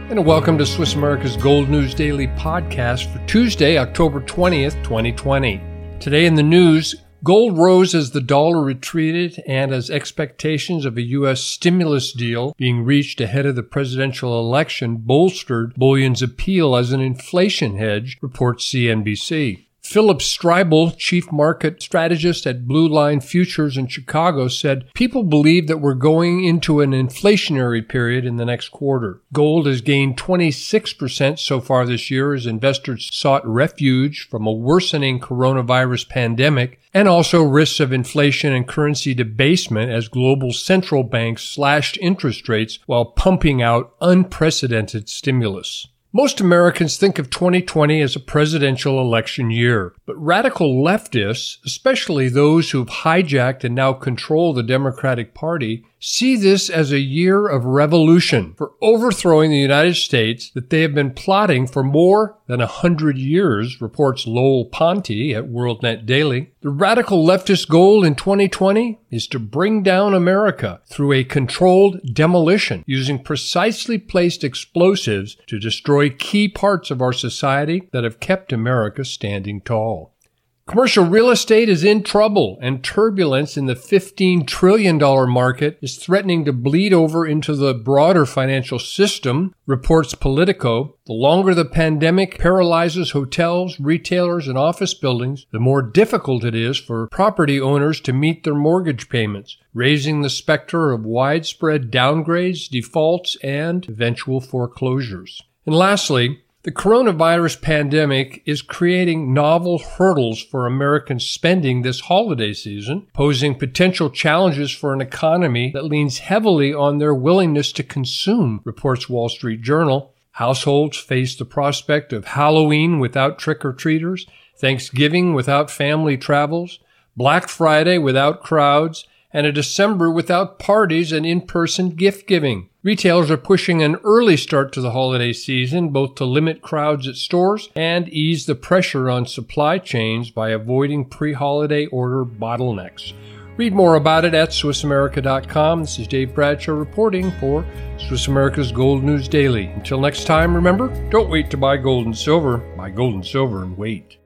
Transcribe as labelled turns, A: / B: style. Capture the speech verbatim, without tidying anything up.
A: And welcome to Swiss America's Gold News Daily podcast for Tuesday, October twentieth, twenty twenty. Today in the news, gold rose as the dollar retreated and as expectations of a U S stimulus deal being reached ahead of the presidential election bolstered bullion's appeal as an inflation hedge, reports C N B C. Philip Streibel, chief market strategist at Blue Line Futures in Chicago, said people believe that we're going into an inflationary period in the next quarter. Gold has gained twenty-six percent so far this year as investors sought refuge from a worsening coronavirus pandemic and also risks of inflation and currency debasement as global central banks slashed interest rates while pumping out unprecedented stimulus. Most Americans think of twenty twenty as a presidential election year, but radical leftists, especially those who've hijacked and now control the Democratic Party, see this as a year of revolution for overthrowing the United States that they have been plotting for more than a hundred years, reports Lowell Ponte at WorldNet Daily. The radical leftist goal in twenty twenty is to bring down America through a controlled demolition using precisely placed explosives to destroy key parts of our society that have kept America standing tall. Commercial real estate is in trouble, and turbulence in the fifteen trillion dollars market is threatening to bleed over into the broader financial system, reports Politico. The longer the pandemic paralyzes hotels, retailers, and office buildings, the more difficult it is for property owners to meet their mortgage payments, raising the specter of widespread downgrades, defaults, and eventual foreclosures. And lastly, the coronavirus pandemic is creating novel hurdles for American spending this holiday season, posing potential challenges for an economy that leans heavily on their willingness to consume, reports Wall Street Journal. Households face the prospect of Halloween without trick-or-treaters, Thanksgiving without family travels, Black Friday without crowds, and a December without parties and in-person gift-giving. Retailers are pushing an early start to the holiday season, both to limit crowds at stores and ease the pressure on supply chains by avoiding pre-holiday order bottlenecks. Read more about it at Swiss America dot com. This is Dave Bradshaw reporting for Swiss America's Gold News Daily. Until next time, remember, don't wait to buy gold and silver. Buy gold and silver and wait.